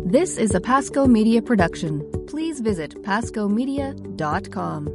This is a Pasco Media production. Please visit pascomedia.com.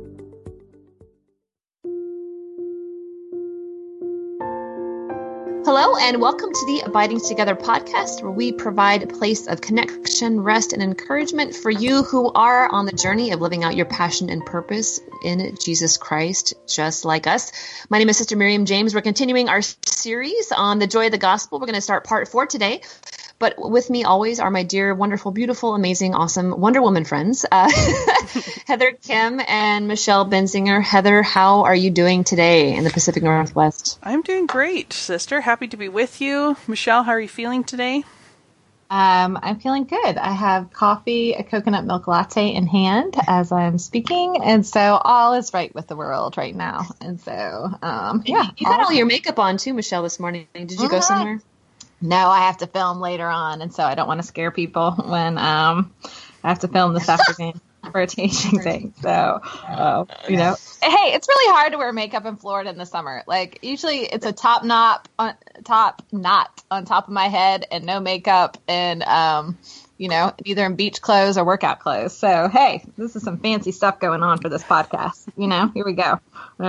Hello, and welcome to the Abiding Together podcast, where we provide a place of connection, rest, and encouragement for you who are on the journey of living out your passion and purpose in Jesus Christ, just like us. My name is Sister Miriam James. We're continuing our series on the joy of the gospel. We're going to start part 4 today. But with me always are my dear, wonderful, beautiful, amazing, awesome Wonder Woman friends, Heather Kim and Michelle Benzinger. Heather, how are you doing today in the Pacific Northwest? I'm doing great, sister. Happy to be with you. Michelle, how are you feeling today? I'm feeling good. I have coffee, a coconut milk latte in hand as I'm speaking, and so all is right with the world right now. And so, yeah. You had all your makeup on too, Michelle, this morning. Did you go somewhere? No, I have to film later on, and so I don't want to scare people when I have to film this afternoon for a teaching thing. So, hey, it's really hard to wear makeup in Florida in the summer. Like, usually it's a top knot on top of my head and no makeup and, either in beach clothes or workout clothes. So, hey, this is some fancy stuff going on for this podcast. Here we go.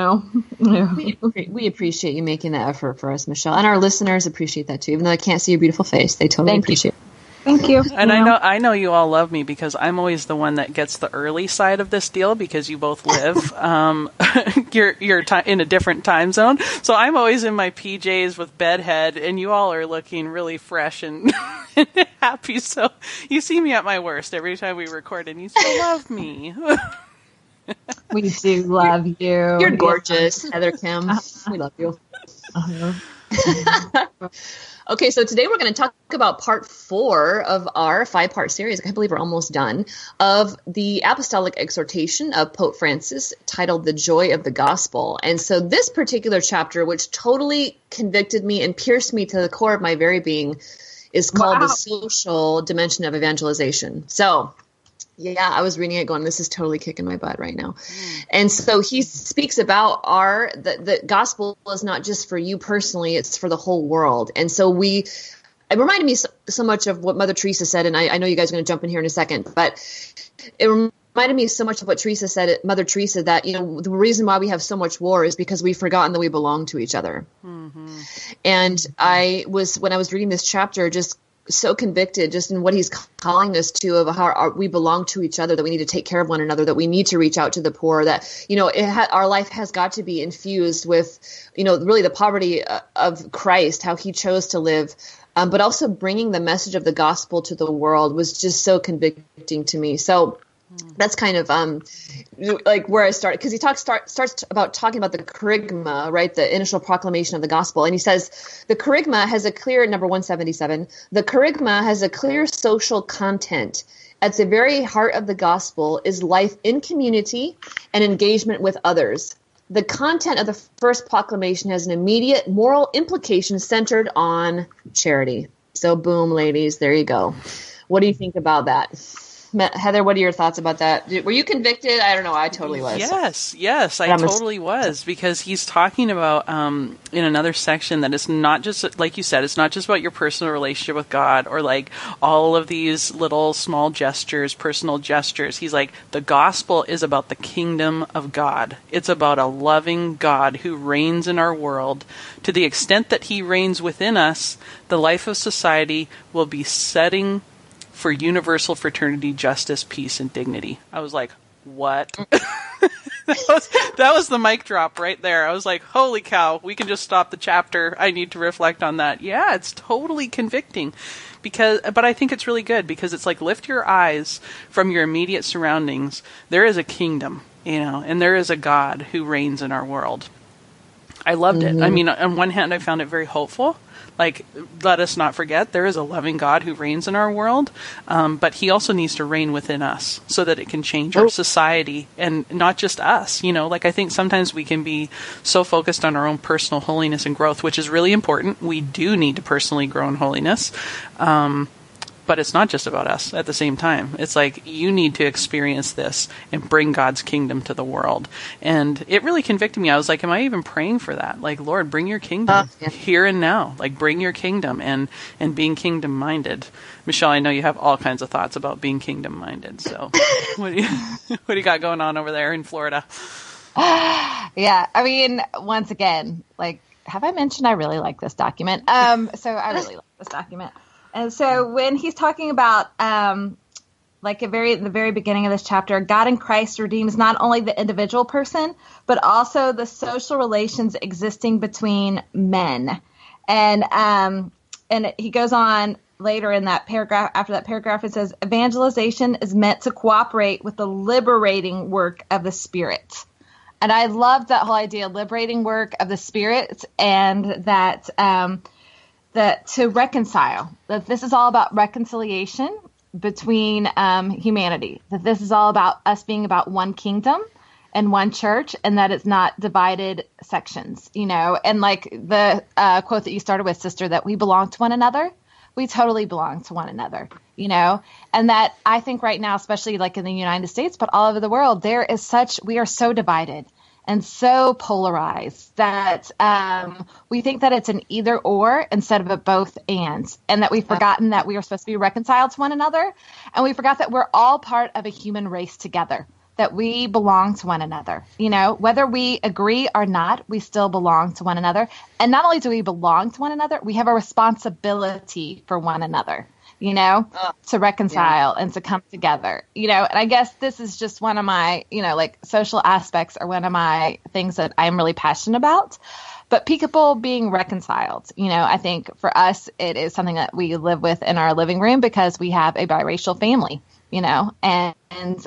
We appreciate you making that effort for us, Michelle, and our listeners appreciate that too. Even though I can't see your beautiful face, they totally appreciate it. Thank you. And I know you all love me because I'm always the one that gets the early side of this deal because you both live you're in a different time zone. So I'm always in my PJs with bedhead, and you all are looking really fresh and happy. So you see me at my worst every time we record, and you still love me. We do love you. You're gorgeous, Heather Kim. We love you. Okay, so today we're going to talk about part 4 of our 5-part series. I can't believe we're almost done, of the apostolic exhortation of Pope Francis titled The Joy of the Gospel. And so this particular chapter, which totally convicted me and pierced me to the core of my very being, is called The Social Dimension of Evangelization. So yeah, I was reading it going, this is totally kicking my butt right now. And so he speaks about the gospel is not just for you personally, it's for the whole world. And so it reminded me so much of what Mother Teresa said, and I know you guys are going to jump in here in a second, but it reminded me so much of what Teresa said, Mother Teresa, that, the reason why we have so much war is because we've forgotten that we belong to each other. Mm-hmm. And when I was reading this chapter, just so convicted just in what he's calling us to, of how we belong to each other, that we need to take care of one another, that we need to reach out to the poor, that, our life has got to be infused with, really the poverty of Christ, how he chose to live. But also bringing the message of the gospel to the world was just so convicting to me. So that's kind of like where I started, because he starts about talking about the kerygma, right? The initial proclamation of the gospel. And he says, the kerygma has a clear, number 177, the kerygma has a clear social content. At the very heart of the gospel is life in community and engagement with others. The content of the first proclamation has an immediate moral implication centered on charity. So boom, ladies, there you go. What do you think about that? Heather, what are your thoughts about that? Were you convicted? I don't know. I totally was. Yes, I totally was, because he's talking about in another section that it's not just, like you said, it's not just about your personal relationship with God or like all of these little small gestures, personal gestures. He's like, the gospel is about the kingdom of God. It's about a loving God who reigns in our world. To the extent that he reigns within us, the life of society will be setting for universal fraternity, justice, peace, and dignity. I was like, what? that was the mic drop right there. I was like, holy cow, we can just stop the chapter. I need to reflect on that. Yeah, it's totally convicting. But I think it's really good, because it's like, lift your eyes from your immediate surroundings. There is a kingdom, and there is a God who reigns in our world. I loved it. I mean, on one hand, I found it very hopeful. Like, let us not forget, there is a loving God who reigns in our world, but he also needs to reign within us so that it can change our society, and not just us. Like, I think sometimes we can be so focused on our own personal holiness and growth, which is really important. We do need to personally grow in holiness. But it's not just about us at the same time. It's like, you need to experience this and bring God's kingdom to the world. And it really convicted me. I was like, am I even praying for that? Like, Lord, bring your kingdom here and now. Like, bring your kingdom and being kingdom minded. Michelle, I know you have all kinds of thoughts about being kingdom minded. So what do you got going on over there in Florida? Yeah. I mean, once again, like, have I mentioned I really like this document? So I really like this document. And so when he's talking about, like the very beginning of this chapter, God in Christ redeems not only the individual person, but also the social relations existing between men. And he goes on later in that paragraph, after that paragraph, it says, evangelization is meant to cooperate with the liberating work of the Spirit. And I love that whole idea, liberating work of the Spirit, and that to reconcile, that this is all about reconciliation between humanity, that this is all about us being about one kingdom and one church, and that it's not divided sections, and like the quote that you started with, sister, that we belong to one another. We totally belong to one another, and that I think right now, especially like in the United States, but all over the world, we are so divided and so polarized that we think that it's an either or instead of a both and that we've forgotten that we are supposed to be reconciled to one another. And we forgot that we're all part of a human race together, that we belong to one another. Whether we agree or not, we still belong to one another. And not only do we belong to one another, we have a responsibility for one another. To reconcile and to come together, and I guess this is just one of my, like social aspects or one of my things that I'm really passionate about. But people being reconciled, I think for us, it is something that we live with in our living room because we have a biracial family, and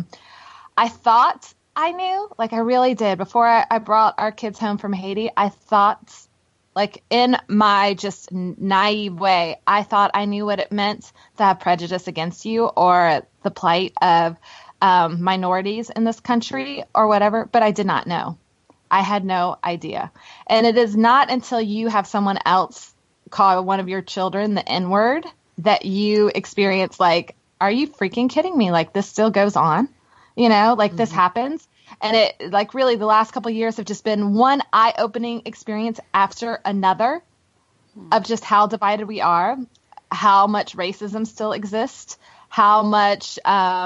I thought I knew, like I really did before I brought our kids home from Haiti. I thought, like in my just naive way, I thought I knew what it meant to have prejudice against you or the plight of minorities in this country or whatever, but I did not know. I had no idea. And it is not until you have someone else call one of your children the N-word that you experience like, are you freaking kidding me? Like this still goes on, this happens. And it like really the last couple of years have just been one eye-opening experience after another of just how divided we are, how much racism still exists, how much,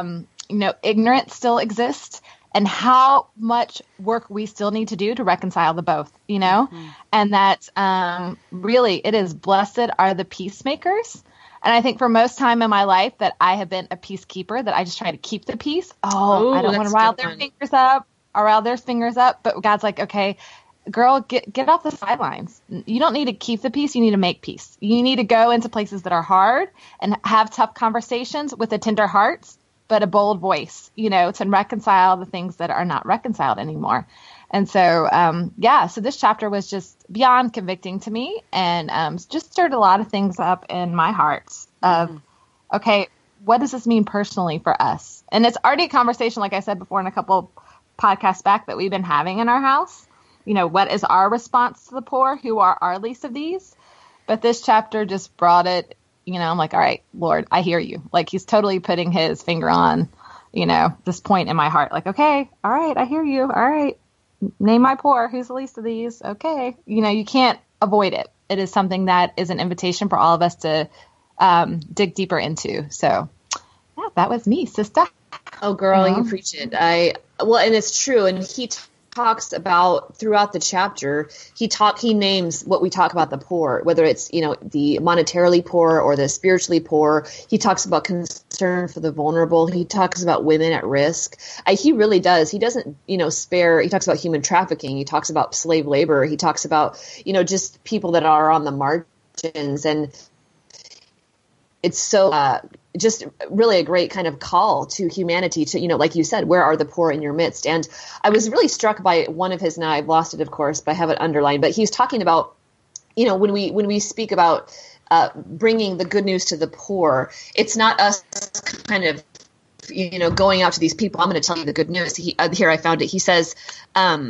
ignorance still exists, and how much work we still need to do to reconcile the both, and that really it is blessed are the peacemakers. And I think for most time in my life that I have been a peacekeeper, that I just try to keep the peace. I don't want to rile their fingers up or rile their fingers up. But God's like, okay, girl, get off the sidelines. You don't need to keep the peace. You need to make peace. You need to go into places that are hard and have tough conversations with a tender heart, but a bold voice, to reconcile the things that are not reconciled anymore. And so, so this chapter was just beyond convicting to me and just stirred a lot of things up in my heart of, okay, what does this mean personally for us? And it's already a conversation, like I said before in a couple podcasts back, that we've been having in our house. What is our response to the poor? Who are our least of these? But this chapter just brought it, I'm like, all right, Lord, I hear you. Like he's totally putting his finger on, this point in my heart. Like, okay, all right, I hear you. All right. Name my poor. Who's the least of these? Okay. You can't avoid it. It is something that is an invitation for all of us to dig deeper into. So yeah, that was me, sister. Oh, girl, you preach it. And it's true. And he talks about throughout the chapter, he names what we talk about the poor, whether it's, the monetarily poor or the spiritually poor. He talks about concern for the vulnerable. He talks about women at risk. He really does. He doesn't, spare. He talks about human trafficking. He talks about slave labor. He talks about, just people that are on the margins. And it's so just really a great kind of call to humanity to, like you said, where are the poor in your midst? And I was really struck by one of his, now I've lost it, of course, but I have it underlined, but he's talking about, when we speak about bringing the good news to the poor, it's not us kind of, going out to these people. I'm going to tell you the good news. Here I found it. He says,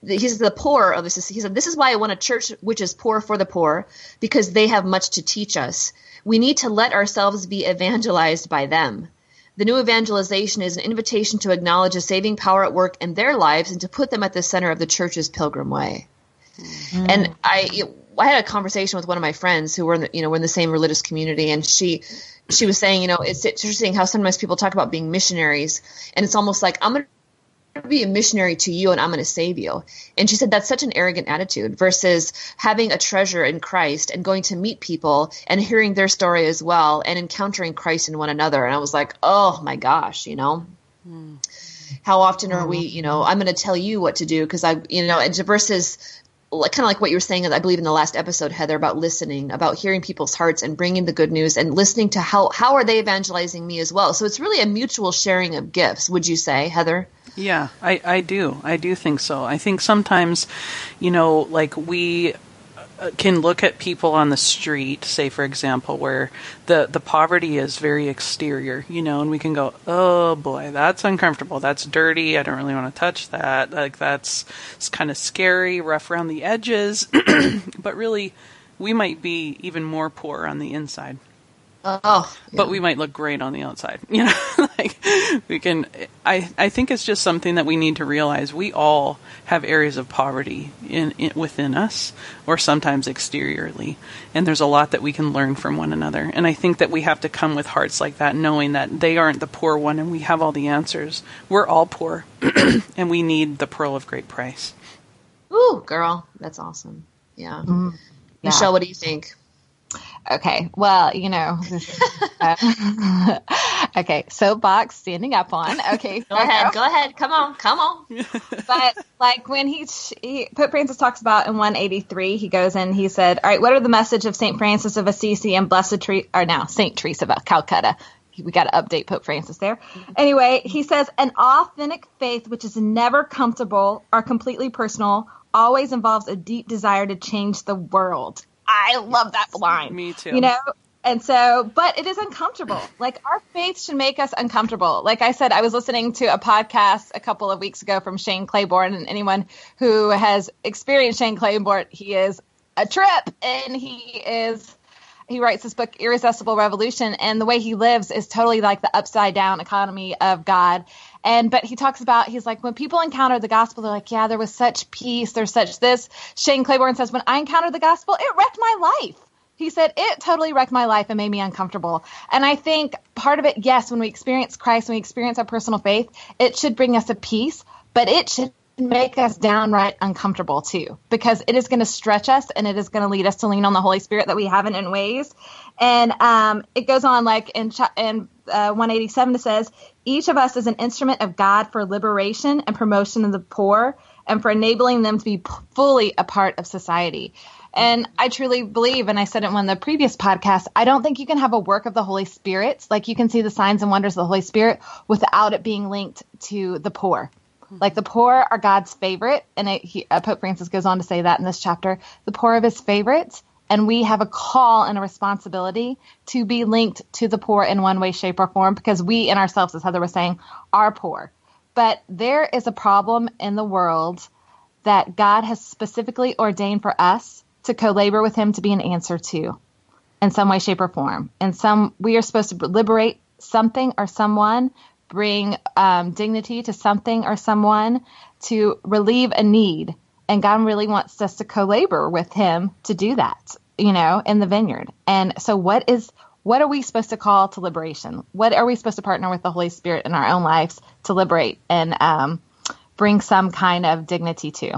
the poor of this. He said, this is why I want a church which is poor for the poor, because they have much to teach us. We need to let ourselves be evangelized by them. The new evangelization is an invitation to acknowledge a saving power at work in their lives and to put them at the center of the church's pilgrim way. Mm. And I had a conversation with one of my friends who were we're in the same religious community, and she was saying, it's interesting how sometimes people talk about being missionaries, and it's almost like, I'm going to be a missionary to you and I'm going to save you. And she said that's such an arrogant attitude versus having a treasure in Christ and going to meet people and hearing their story as well and encountering Christ in one another. And I was like, oh my gosh, how often are we, I'm going to tell you what to do because and versus kind of like what you were saying, I believe in the last episode, Heather, about listening, about hearing people's hearts and bringing the good news and listening to how are they evangelizing me as well. So it's really a mutual sharing of gifts, would you say, Heather? Yeah, I do. I do think so. I think sometimes, like we can look at people on the street, say, for example, where the poverty is very exterior, and we can go, oh boy, that's uncomfortable. That's dirty. I don't really want to touch that. Like it's kind of scary, rough around the edges. But really, we might be even more poor on the inside. Oh, yeah. But we might look great on the outside. Like we can, I think it's just something that we need to realize. We all have areas of poverty within us, or sometimes exteriorly. And there's a lot that we can learn from one another. And I think that we have to come with hearts like that, knowing that they aren't the poor one and we have all the answers. We're all poor and we need the pearl of great price. Ooh, girl, that's awesome. Yeah. Mm-hmm. Michelle, what do you think? Okay, well, okay, soapbox standing up on. Okay, go ahead. Come on. But like when Pope Francis talks about in 183, he goes in, he said, all right, what are the message of St. Francis of Assisi and St. Teresa of Calcutta? We got to update Pope Francis there. Anyway, he says, an authentic faith which is never comfortable or completely personal always involves a deep desire to change the world. I love that line. Me too. And so, but it is uncomfortable. Like our faith should make us uncomfortable. Like I said, I was listening to a podcast a couple of weeks ago from Shane Claiborne, and anyone who has experienced Shane Claiborne, he is a trip, and he writes this book, Irresistible Revolution, and the way he lives is totally like the upside down economy of God. But he talks about, he's like, when people encounter the gospel, they're like, yeah, there was such peace. There's such this. Shane Claiborne says, when I encountered the gospel, it wrecked my life. He said, it totally wrecked my life and made me uncomfortable. And I think part of it, yes, when we experience Christ, when we experience our personal faith, it should bring us a peace, but it should make us downright uncomfortable too, because it is going to stretch us and it is going to lead us to lean on the Holy Spirit that we haven't in ways. And it goes on like in 187, it says, each of us is an instrument of God for liberation and promotion of the poor and for enabling them to be fully a part of society. And I truly believe, and I said it in one of the previous podcasts, I don't think you can have a work of the Holy Spirit, like you can see the signs and wonders of the Holy Spirit without it being linked to the poor. Like the poor are God's favorite, and Pope Francis goes on to say that in this chapter, the poor are his favorites, and we have a call and a responsibility to be linked to the poor in one way, shape, or form, because we in ourselves, as Heather was saying, are poor. But there is a problem in the world that God has specifically ordained for us to co-labor with him to be an answer to in some way, shape, or form. And we are supposed to liberate something or someone, bring dignity to something or someone, to relieve a need. And God really wants us to co-labor with him to do that, in the vineyard. And so what are we supposed to call to liberation? What are we supposed to partner with the Holy Spirit in our own lives to liberate and bring some kind of dignity to,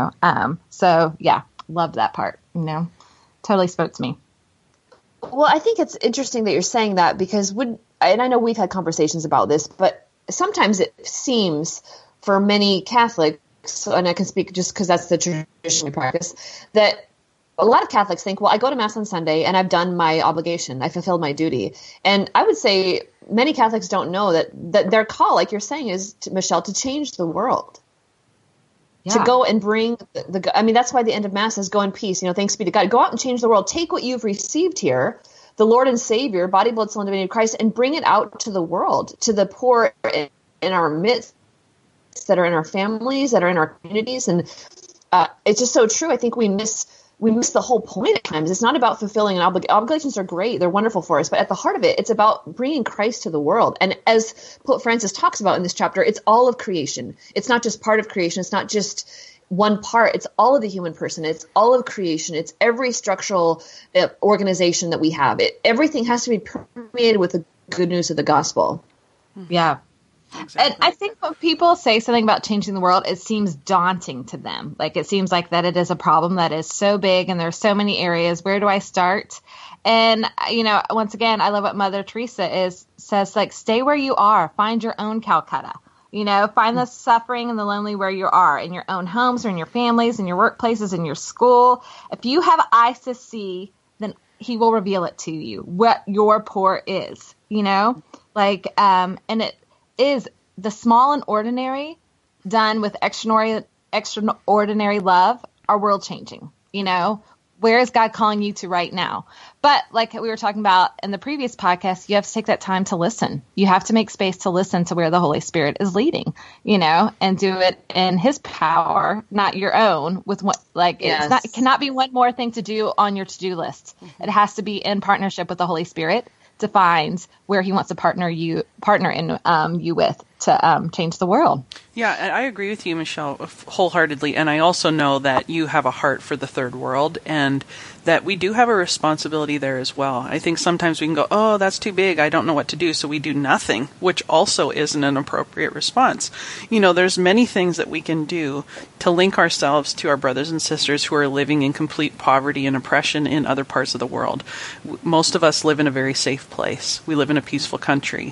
So yeah, loved that part, totally spoke to me. Well, I think it's interesting that you're saying that, because and I know we've had conversations about this, but sometimes it seems for many Catholics, and I can speak just because that's the tradition we practice, that a lot of Catholics think, well, I go to Mass on Sunday and I've done my obligation. I fulfilled my duty. And I would say many Catholics don't know that their call, like you're saying, is, Michelle, to change the world. Yeah. To go and bring that's why the end of Mass is go in peace. Thanks be to God. Go out and change the world. Take what you've received here, the Lord and Savior, body, blood, soul, and divinity of Christ, and bring it out to the world, to the poor in our midst. that are in our families, that are in our communities. And it's just so true. I think we miss the whole point at times. It's not about fulfilling an obligations are great. They're wonderful for us. But at the heart of it, it's about bringing Christ to the world. And as Pope Francis talks about in this chapter, it's all of creation. It's not just part of creation. It's not just one part. It's all of the human person. It's all of creation. It's every structural organization that we have. Everything has to be permeated with the good news of the gospel. Yeah. Exactly. And I think when people say something about changing the world, it seems daunting to them. Like, it seems like that it is a problem that is so big and there's so many areas. Where do I start? And, once again, I love what Mother Teresa says, like, stay where you are, find your own Calcutta. Find the suffering and the lonely where you are, in your own homes or in your families, in your workplaces, in your school. If you have eyes to see, then he will reveal it to you, what your poor is, and it is the small and ordinary done with extraordinary love are world changing. Where is God calling you to right now? But like we were talking about in the previous podcast, you have to take that time to listen. You have to make space to listen to where the Holy Spirit is leading, and do it in his power, not your own, with what, it cannot be one more thing to do on your to-do list. Mm-hmm. It has to be in partnership with the Holy Spirit to find where he wants to partner in you with to change the world. Yeah, I agree with you, Michelle, wholeheartedly. And I also know that you have a heart for the third world and that we do have a responsibility there as well. I think sometimes we can go, oh, that's too big, I don't know what to do, so we do nothing, which also isn't an appropriate response. There's many things that we can do to link ourselves to our brothers and sisters who are living in complete poverty and oppression in other parts of the world. Most of us live in a very safe place. We live in a peaceful country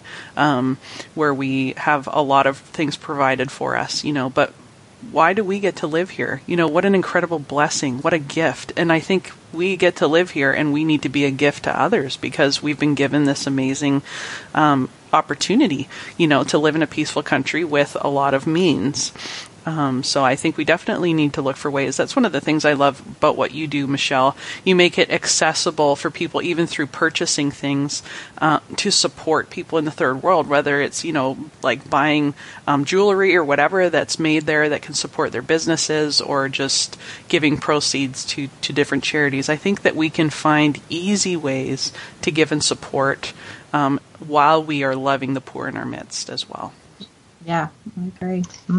where we have a lot of things provided for us, but why do we get to live here? What an incredible blessing. What a gift. And I think we get to live here and we need to be a gift to others because we've been given this amazing opportunity, to live in a peaceful country with a lot of means. So I think we definitely need to look for ways. That's one of the things I love about what you do, Michelle. You make it accessible for people, even through purchasing things, to support people in the third world, whether it's, like buying jewelry or whatever that's made there that can support their businesses, or just giving proceeds to different charities. I think that we can find easy ways to give and support while we are loving the poor in our midst as well. Yeah, I agree.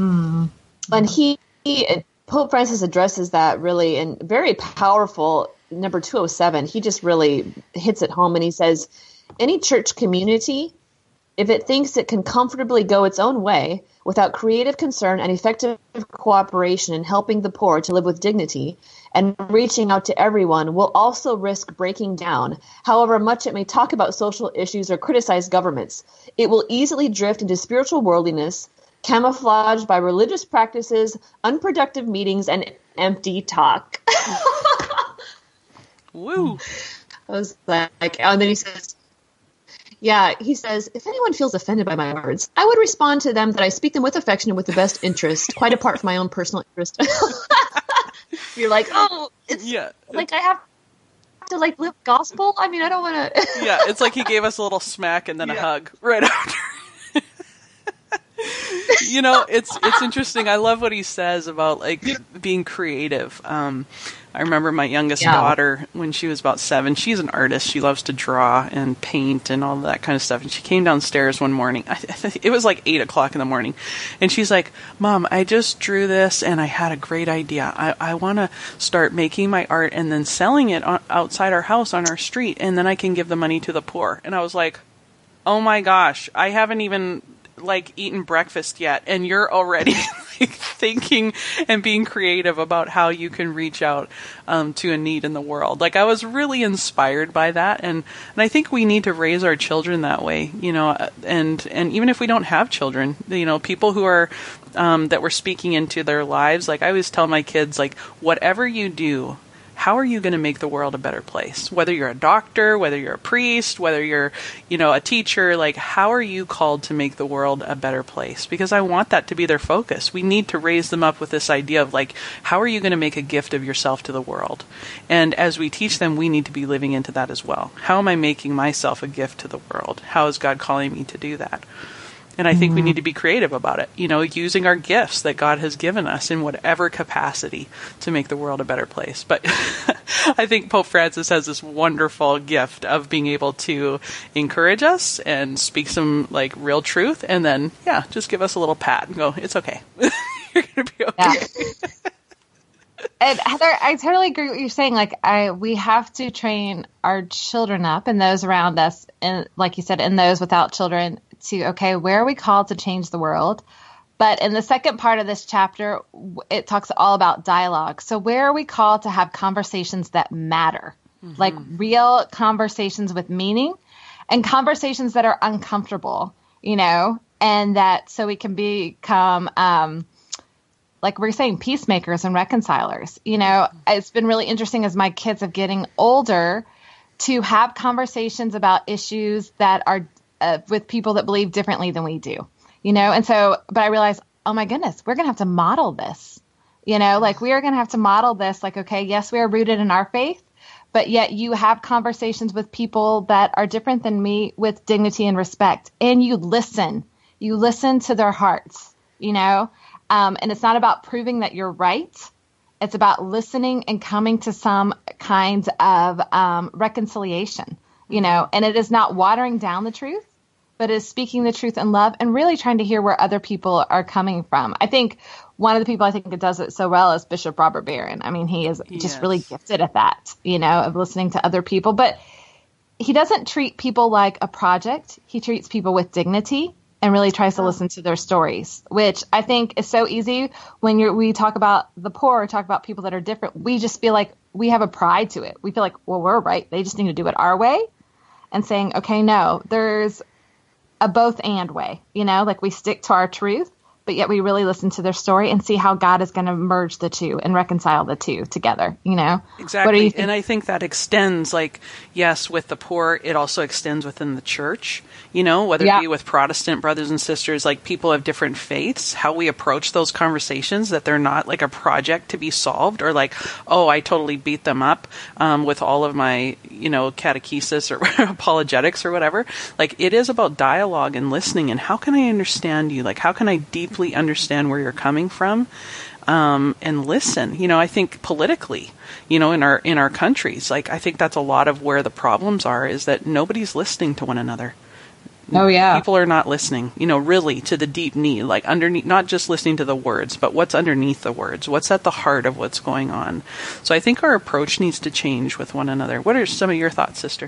And Pope Francis addresses that really in very powerful number 207. He just really hits it home, and he says, any church community, if it thinks it can comfortably go its own way without creative concern and effective cooperation in helping the poor to live with dignity and reaching out to everyone, will also risk breaking down, however much it may talk about social issues or criticize governments. It will easily drift into spiritual worldliness, camouflaged by religious practices, unproductive meetings, and empty talk. Woo! I was like, and then he says, if anyone feels offended by my words, I would respond to them that I speak them with affection and with the best interest, quite apart from my own personal interest. You're like, oh, it's like I have to live gospel. I mean, I don't want to. Yeah, it's like he gave us a little smack and then a hug right after. It's interesting. I love what he says about being creative. I remember my youngest daughter, when she was about 7, she's an artist. She loves to draw and paint and all that kind of stuff. And she came downstairs one morning. It was like 8 o'clock in the morning. And she's like, Mom, I just drew this and I had a great idea. I want to start making my art and then selling it outside our house on our street. And then I can give the money to the poor. And I was like, oh my gosh, I haven't even eaten breakfast yet, and you're already thinking and being creative about how you can reach out to a need in the world. I was really inspired by that, and I think we need to raise our children that way, and even if we don't have children, people who are that we're speaking into their lives. I always tell my kids, whatever you do, how are you going to make the world a better place? Whether you're a doctor, whether you're a priest, whether you're, a teacher, how are you called to make the world a better place? Because I want that to be their focus. We need to raise them up with this idea of how are you going to make a gift of yourself to the world? And as we teach them, we need to be living into that as well. How am I making myself a gift to the world? How is God calling me to do that? And I think we need to be creative about it, using our gifts that God has given us in whatever capacity to make the world a better place. But I think Pope Francis has this wonderful gift of being able to encourage us and speak some real truth, and then, just give us a little pat and go, it's okay. You're going to be okay. Yeah. And Heather, I totally agree with what you're saying. We have to train our children up and those around us, and like you said, and those without children, to, okay, where are we called to change the world? But in the second part of this chapter, it talks all about dialogue. So where are we called to have conversations that matter, like real conversations with meaning, and conversations that are uncomfortable, and that so we can become, like we're saying, peacemakers and reconcilers. It's been really interesting as my kids are getting older to have conversations about issues that are with people that believe differently than we do, and so, but I realized, oh my goodness, we're going to have to model this, we are going to have to model this, okay, yes, we are rooted in our faith, but yet you have conversations with people that are different than me with dignity and respect, and you listen to their hearts, and it's not about proving that you're right. It's about listening and coming to some kind of reconciliation, and it is not watering down the truth, but is speaking the truth in love and really trying to hear where other people are coming from. I think one of the people that does it so well is Bishop Robert Barron. I mean, he is just really gifted at that, of listening to other people. But he doesn't treat people like a project. He treats people with dignity and really tries to listen to their stories, which I think is so easy when we talk about the poor, or talk about people that are different. We just feel like we have a pride to it. We feel like, well, we're right. They just need to do it our way. And saying, okay, no, there's a both and way, we stick to our truth, but yet we really listen to their story and see how God is going to merge the two and reconcile the two together, Exactly. What do you think? And I think that extends, yes, with the poor, it also extends within the church, whether it be with Protestant brothers and sisters, people have different faiths, how we approach those conversations, that they're not like a project to be solved, or oh, I totally beat them up with all of my, catechesis or apologetics or whatever. It is about dialogue and listening, and how can I understand you? How can I deeply understand where you're coming from? And listen, I think politically, in our countries, I think that's a lot of where the problems are, is that nobody's listening to one another. Oh yeah. People are not listening, really to the deep need, underneath, not just listening to the words, but what's underneath the words, what's at the heart of what's going on. So I think our approach needs to change with one another. What are some of your thoughts, sister?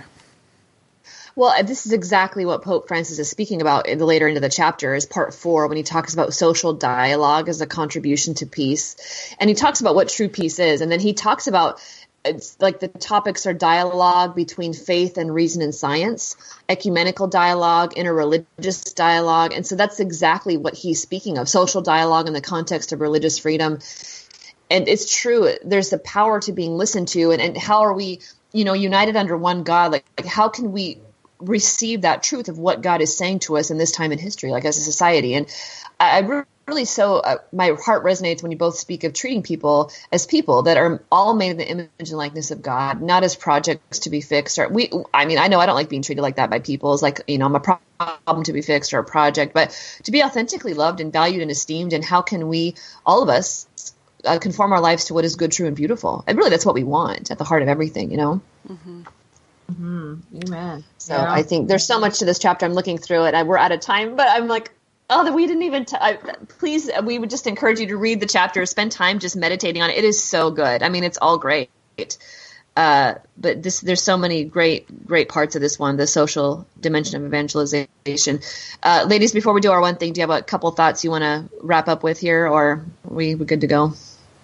Well, this is exactly what Pope Francis is speaking about in the later end of the chapter, is part 4, when he talks about social dialogue as a contribution to peace. And he talks about what true peace is. And then he talks about, it's the topics are dialogue between faith and reason and science, ecumenical dialogue, interreligious dialogue. And so that's exactly what he's speaking of, social dialogue in the context of religious freedom. And it's true. There's the power to being listened to. And how are we, united under one God? How can we receive that truth of what God is saying to us in this time in history, as a society? And I really my heart resonates when you both speak of treating people as people that are all made in the image and likeness of God, not as projects to be fixed. I know I don't like being treated like that by people. It's I'm a problem to be fixed or a project, but to be authentically loved and valued and esteemed. And how can we, all of us, conform our lives to what is good, true, and beautiful? And really, that's what we want at the heart of everything, Mm-hmm. Amen. So I think there's so much to this chapter. I'm looking through it. We're out of time, but I'm that we didn't even please, we would just encourage you to read the chapter, spend time just meditating on it. It is so good. It's all great. But there's so many great parts of this one, the social dimension of evangelization. Ladies, before we do our one thing, do you have a couple thoughts you want to wrap up with here, or are we good to go?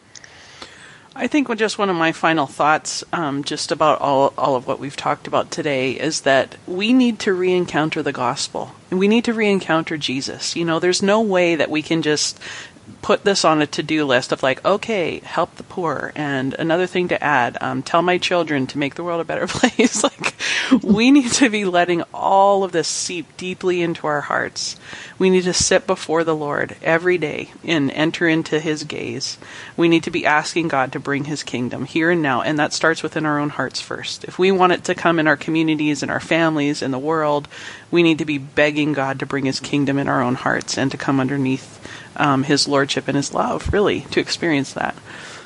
I think just one of my final thoughts, just about all of what we've talked about today, is that we need to re-encounter the gospel. And we need to re-encounter Jesus. There's no way that we can just put this on a to-do list of like, okay, help the poor, and another thing to add, tell my children to make the world a better place. Like, we need to be letting all of this seep deeply into our hearts. We need to sit before the Lord every day and enter into his gaze. We need to be asking God to bring his kingdom here and now, and that starts within our own hearts first. If we want it to come in our communities, in our families, in the world, we need to be begging God to bring his kingdom in our own hearts and to come underneath his lordship and his love, really, to experience that.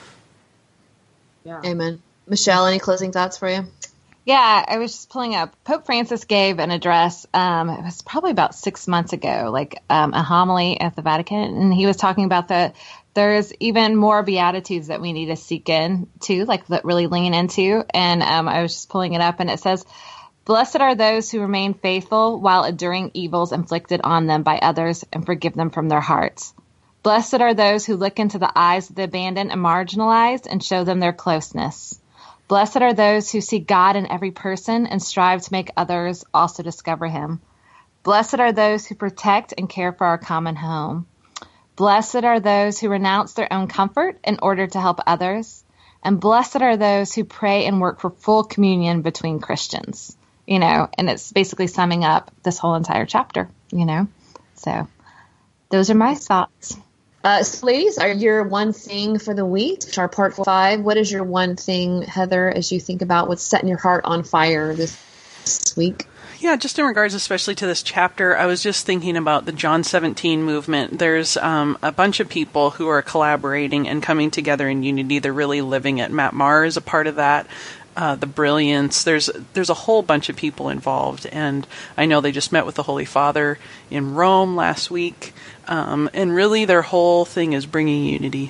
Yeah. Amen. Michelle, any closing thoughts for you? Yeah, I was just pulling up. Pope Francis gave an address, it was probably about 6 months ago, like a homily at the Vatican, and he was talking about there's even more beatitudes that we need to seek in to, like really lean into, and I was just pulling it up, and it says, "Blessed are those who remain faithful while enduring evils inflicted on them by others and forgive them from their hearts. Blessed are those who look into the eyes of the abandoned and marginalized and show them their closeness. Blessed are those who see God in every person and strive to make others also discover him. Blessed are those who protect and care for our common home. Blessed are those who renounce their own comfort in order to help others. And blessed are those who pray and work for full communion between Christians." You know, and it's basically summing up this whole entire chapter, you know. So those are my thoughts. So ladies, are your one thing for the week, our part 5? What is your one thing, Heather, as you think about what's setting your heart on fire this week? Yeah, just in regards especially to this chapter, I was just thinking about the John 17 movement. There's a bunch of people who are collaborating and coming together in unity. They're really living it. Matt Maher is a part of that. The Brilliance. There's a whole bunch of people involved, and I know they just met with the Holy Father in Rome last week, and really their whole thing is bringing unity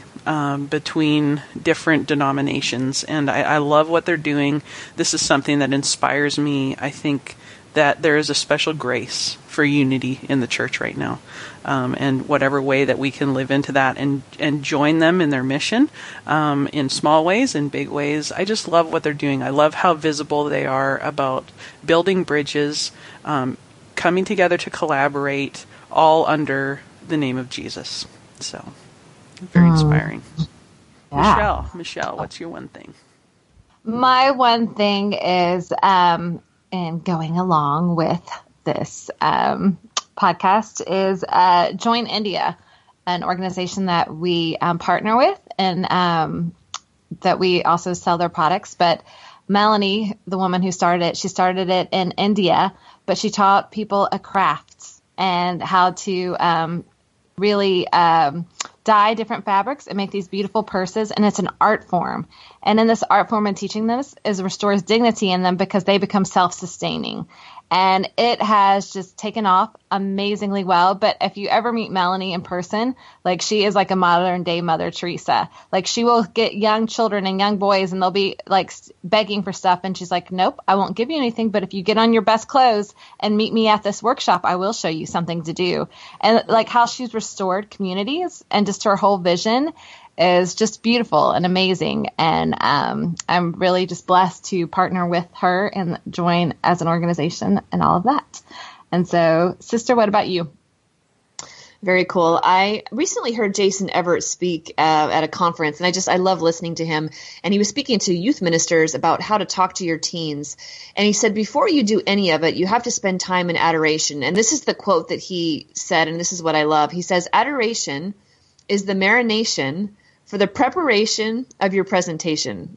between different denominations, and I love what they're doing. This is something that inspires me. I think that there is a special grace for unity in the church right now, and whatever way that we can live into that and join them in their mission, in small ways and big ways. I just love what they're doing. I love how visible they are about building bridges, coming together to collaborate, all under the name of Jesus. So, very inspiring. Yeah. Michelle, what's your one thing? My one thing is, and going along with this podcast, is Join India, an organization that we partner with, and that we also sell their products. But Melanie, the woman who started it, she started it in India, but she taught people a craft and how to really dye different fabrics and make these beautiful purses, and it's an art form. And in this art form and teaching this restores dignity in them because they become self-sustaining. And it has just taken off amazingly well. But if you ever meet Melanie in person, like, she is like a modern day Mother Teresa. Like, she will get young children and young boys, and they'll be like begging for stuff. And she's like, "Nope, I won't give you anything. But if you get on your best clothes and meet me at this workshop, I will show you something to do." And like how she's restored communities, and just her whole vision is just beautiful and amazing. And I'm really just blessed to partner with her and join as an organization and all of that. And so, sister, what about you? Very cool. I recently heard Jason Everett speak at a conference, and I love listening to him. And he was speaking to youth ministers about how to talk to your teens. And he said, before you do any of it, you have to spend time in adoration. And this is the quote that he said, and this is what I love. He says, "Adoration is the marination for the preparation of your presentation."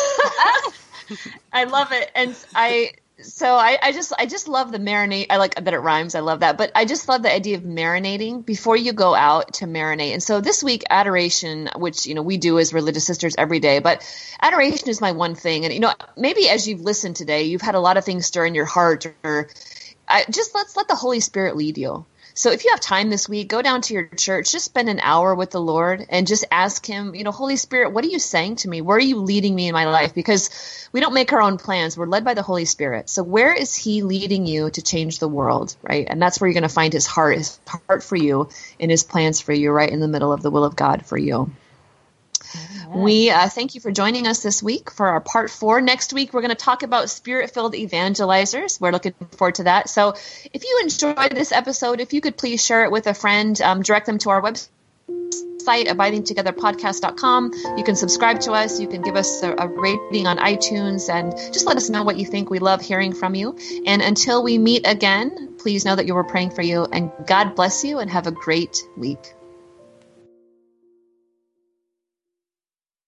I love it. And I just love the marinate. I like that it rhymes. I love that. But I just love the idea of marinating before you go out to marinate. And so this week, adoration, which, we do as religious sisters every day, but adoration is my one thing. And, maybe as you've listened today, you've had a lot of things stir in your heart, or let's let the Holy Spirit lead you. So if you have time this week, go down to your church, just spend an hour with the Lord and just ask him, Holy Spirit, what are you saying to me? Where are you leading me in my life? Because we don't make our own plans. We're led by the Holy Spirit. So where is he leading you to change the world, right? And that's where you're going to find his heart for you and his plans for you, right in the middle of the will of God for you. We thank you for joining us this week for our part 4. Next week, we're going to talk about spirit-filled evangelizers. We're looking forward to that. So if you enjoyed this episode, if you could please share it with a friend, direct them to our website, website, abidingtogetherpodcast.com. You can subscribe to us. You can give us a rating on iTunes and just let us know what you think. We love hearing from you. And until we meet again, please know that you were praying for you, and God bless you and have a great week.